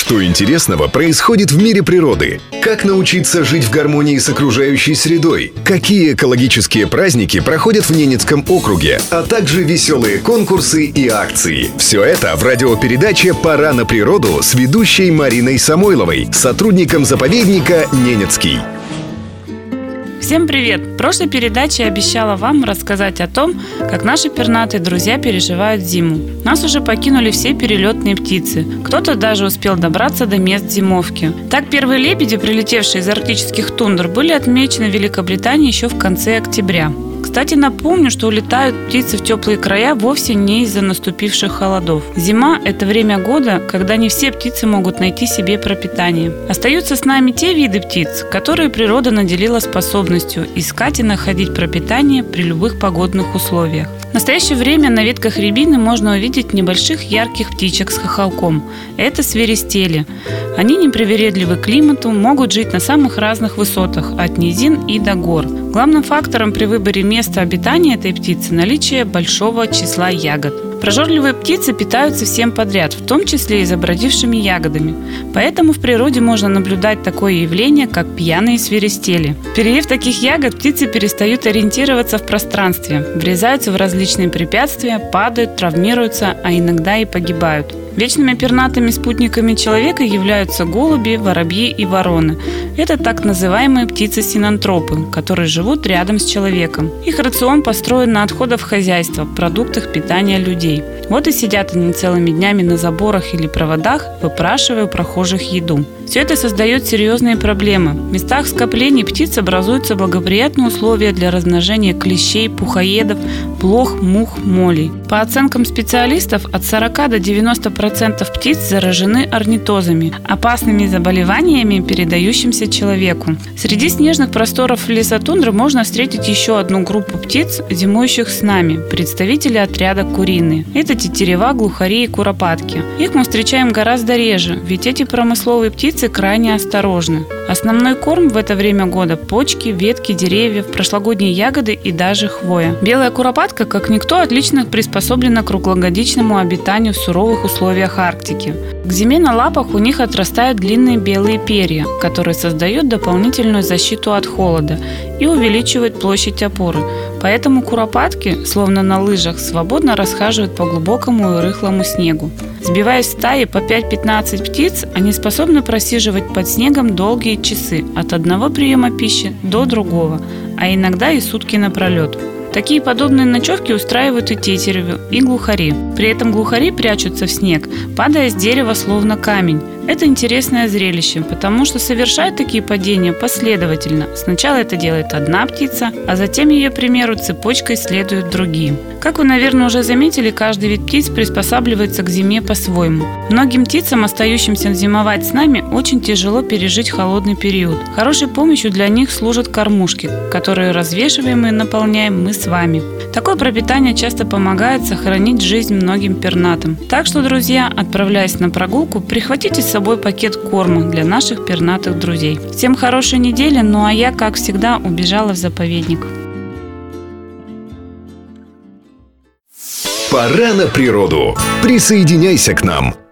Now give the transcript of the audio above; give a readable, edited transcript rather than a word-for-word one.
Что интересного происходит в мире природы? Как научиться жить в гармонии с окружающей средой? Какие экологические праздники проходят в Ненецком округе? А также веселые конкурсы и акции. Все это в радиопередаче «Пора на природу» с ведущей Мариной Самойловой, сотрудником заповедника «Ненецкий». Всем привет! В прошлой передаче я обещала вам рассказать о том, как наши пернатые друзья переживают зиму. Нас уже покинули все перелетные птицы. Кто-то даже успел добраться до мест зимовки. Так, первые лебеди, прилетевшие из арктических тундр, были отмечены в Великобритании еще в конце октября. Кстати, напомню, что улетают птицы в теплые края вовсе не из-за наступивших холодов. Зима – это время года, когда не все птицы могут найти себе пропитание. Остаются с нами те виды птиц, которые природа наделила способностью искать и находить пропитание при любых погодных условиях. В настоящее время на ветках рябины можно увидеть небольших ярких птичек с хохолком. Это свиристели. Они непривередливы к климату, могут жить на самых разных высотах, от низин и до гор. Главным фактором при выборе места обитания этой птицы – наличие большого числа ягод. Прожорливые птицы питаются всем подряд, в том числе и забродившими ягодами. Поэтому в природе можно наблюдать такое явление, как пьяные свиристели. Переев таких ягод, птицы перестают ориентироваться в пространстве, врезаются в различные препятствия, падают, травмируются, а иногда и погибают. Вечными пернатыми спутниками человека являются голуби, воробьи и вороны. Это так называемые птицы-синантропы, которые живут рядом с человеком. Их рацион построен на отходах хозяйства, продуктах питания людей. Вот и сидят они целыми днями на заборах или проводах, выпрашивая у прохожих еду. Все это создает серьезные проблемы. В местах скоплений птиц образуются благоприятные условия для размножения клещей, пухоедов, блох, мух, молей. По оценкам специалистов, от 40 до 90% птиц заражены орнитозами, опасными заболеваниями, передающимися человеку. Среди снежных просторов лесотундры можно встретить еще одну группу птиц, зимующих с нами, представители отряда куриные. Это тетерева, глухари и куропатки. Их мы встречаем гораздо реже, ведь эти промысловые птицы крайне осторожны. Основной корм в это время года – почки, ветки деревьев, прошлогодние ягоды и даже хвоя. Белая куропатка, как никто, отлично приспособлена к круглогодичному обитанию в суровых условиях Арктики. К зиме на лапах у них отрастают длинные белые перья, которые создают дополнительную защиту от холода и увеличивают площадь опоры. Поэтому куропатки, словно на лыжах, свободно расхаживают по глубокому и рыхлому снегу. Сбиваясь в стаи по 5-15 птиц, они способны просиживать под снегом долгие часы, от одного приема пищи до другого, а иногда и сутки напролет. Такие подобные ночевки устраивают и тетеревы, и глухари. При этом глухари прячутся в снег, падая с дерева словно камень. Это интересное зрелище, потому что совершают такие падения последовательно. Сначала это делает одна птица, а затем ее примеру цепочкой следуют другие. Как вы, наверное, уже заметили, каждый вид птиц приспосабливается к зиме по-своему. Многим птицам, остающимся зимовать с нами, очень тяжело пережить холодный период. Хорошей помощью для них служат кормушки, которые развешиваем и наполняем мы с вами. Такое пропитание часто помогает сохранить жизнь многим пернатым. Так что, друзья, отправляясь на прогулку, прихватите с собой пакет корма для наших пернатых друзей. Всем хорошей недели, ну а я, как всегда, убежала в заповедник. Пора на природу. Присоединяйся к нам.